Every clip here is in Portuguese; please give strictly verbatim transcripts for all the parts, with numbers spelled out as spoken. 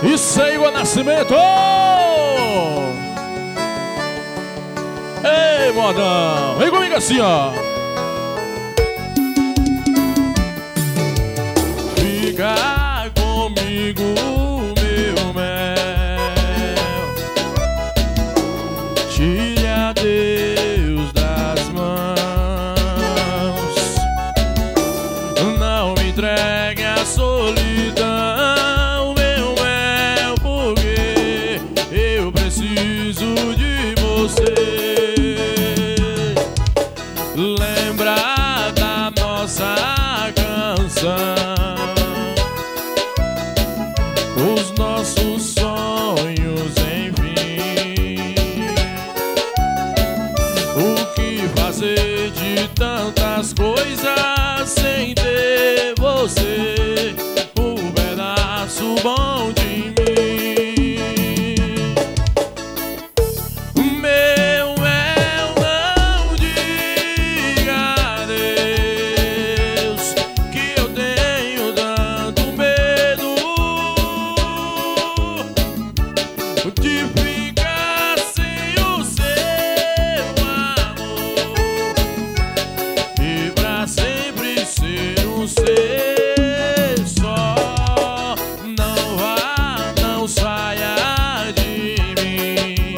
Isso aí, o Nascimento! Ei, modão! Vem comigo assim, ó! Fica comigo, meu mel, tire a Deus das mãos, não me entregue a solidão, meu mel, porque eu preciso de você. Lembra da nossa canção, os nossos sonhos, enfim. O que fazer de tantas coisas sem ter você, um pedaço bom de mim. Meu mel, não diga adeus, que eu tenho tanto medo de ficar sem o seu amor e pra sempre ser um ser só. Não vá, não saia de mim,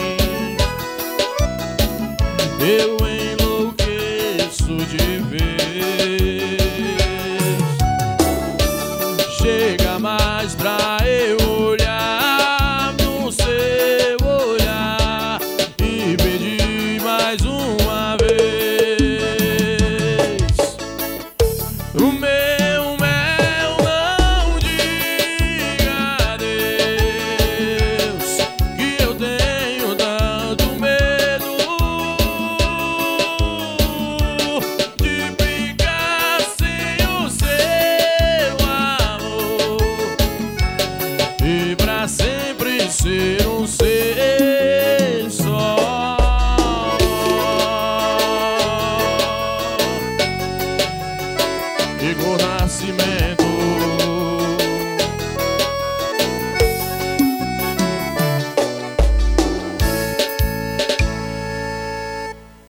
eu enlouqueço de vez. Chega mais pra eu olhar no seu olhar e pedir mais uma vez. O meu mel, não diga adeus, que eu tenho tanto medo de ficar sem o seu amor e pra sempre ser um ser só. Igor Nascimento.